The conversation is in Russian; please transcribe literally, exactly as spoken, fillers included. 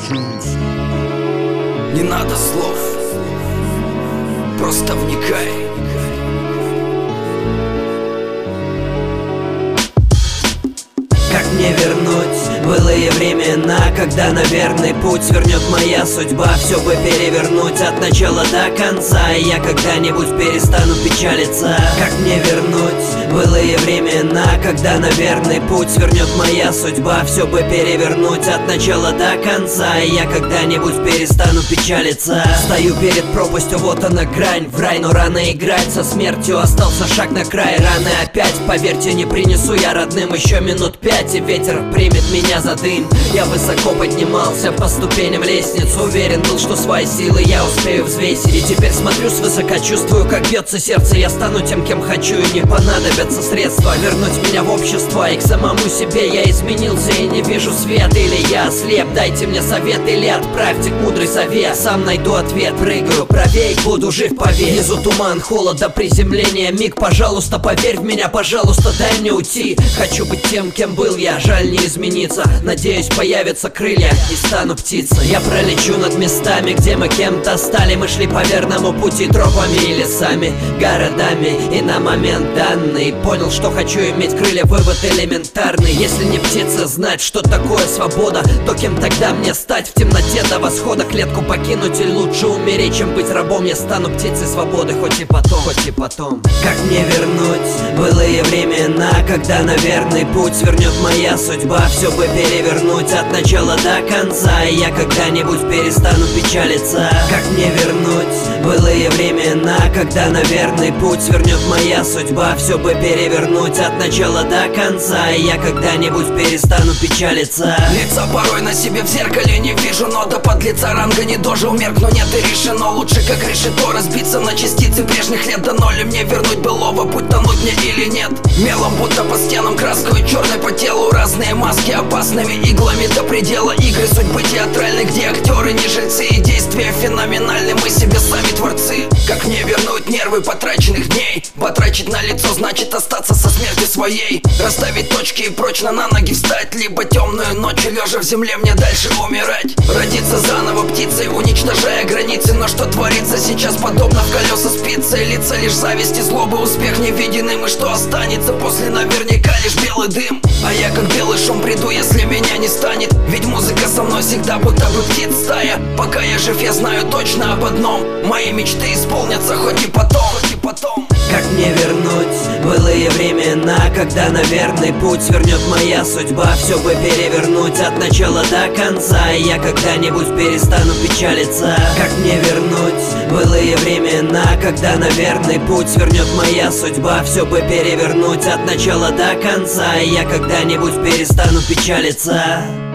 Не надо слов, просто вникай. Как мне вернуть былые времена, когда на верный путь свернет моя судьба? Все бы перевернуть от начала до конца, и я когда-нибудь перестану печалиться. Как мне вернуть былые времена, когда на верный путь свернет моя судьба? Все бы перевернуть от начала до конца, и я когда-нибудь перестану печалиться. Стою перед пропастью, вот она грань, в рай, но рано играть со смертью. Остался шаг на край, раны опять. Поверьте, не принесу я родным еще минут пять, и ветер примет меня за дым. Я высоко поднимался по ступеням лестниц, уверен был, что свои силы я успею взвесить. И теперь смотрю свысока, чувствую, как бьется сердце. Я стану тем, кем хочу, и не понадобятся средства вернуть меня в общество. И к самому себе я изменился и не вижу свет. Или я ослеп, дайте мне совет, или отправьте к мудрый совет. Сам найду ответ, прыгаю правей, буду жив, поверь. Внизу туман, холод до приземления, миг, пожалуйста, поверь в меня, пожалуйста, дай мне уйти. Хочу быть тем, кем был я, жаль не измениться. Надеюсь, появятся крылья и стану птицей. Я пролечу над местами, где мы кем-то стали. Мы шли по верному пути, тропами и лесами, городами, и на момент данный понял, что хочу иметь крылья, вывод элементарный. Если не птица знать, что такое свобода, то кем тогда мне стать? В темноте до восхода клетку покинуть, или лучше умереть, чем быть рабом? Я стану птицей свободы, хоть и потом, хоть и потом. Как мне вернуть былые времена, когда на верный путь свернет моя судьба? Все бы перевернуть от начала до конца, и я когда-нибудь перестану печалиться. Как мне вернуть былые времена, когда на верный путь свернет моя судьба? Все бы перевернуть от начала до конца, и я когда-нибудь перестану печалиться. Лица порой на себе в зеркале не вижу, но до подлеца ранга не дожил, меркну, нет и решено. Лучше как решето разбиться на частицы прежних лет до ноль, мне вернуть былого, путь тонуть мне или нет. Мелом будто по стенам, краской черной по телу, разные маски опасными иглами до предела. Игры судьбы театральны, где актеры не жильцы, и действия феноменальны, мы себе сами творцы. Как мне вернуть нервы потраченных дней? Потрачить на лицо значит остаться со смертью своей. Расставить точки и прочно на ноги встать, либо темную ночью лежа в земле мне дальше умирать. Родиться заново птицей, уничтожая границы. Но что творится сейчас, подобно в колеса спицы. Лица лишь зависть и злобы, успех невиденным. И что останется после, наверняка лишь белый дым. А я как белый шум приду, если меня не станет. Ведь музыка со мной всегда будто бы птиц стая. Пока я жив, я знаю точно об одном: мои мечты исполнятся хоть и потом, хоть и потом. Как мне вернуть былые времена, когда на верный путь свернет моя судьба? Все бы перевернуть от начала до конца, и я когда-нибудь перестану печалиться. Как мне вернуть былые времена, когда на верный путь свернет моя судьба? Все бы перевернуть от начала до конца, и я когда-нибудь перестану печалиться.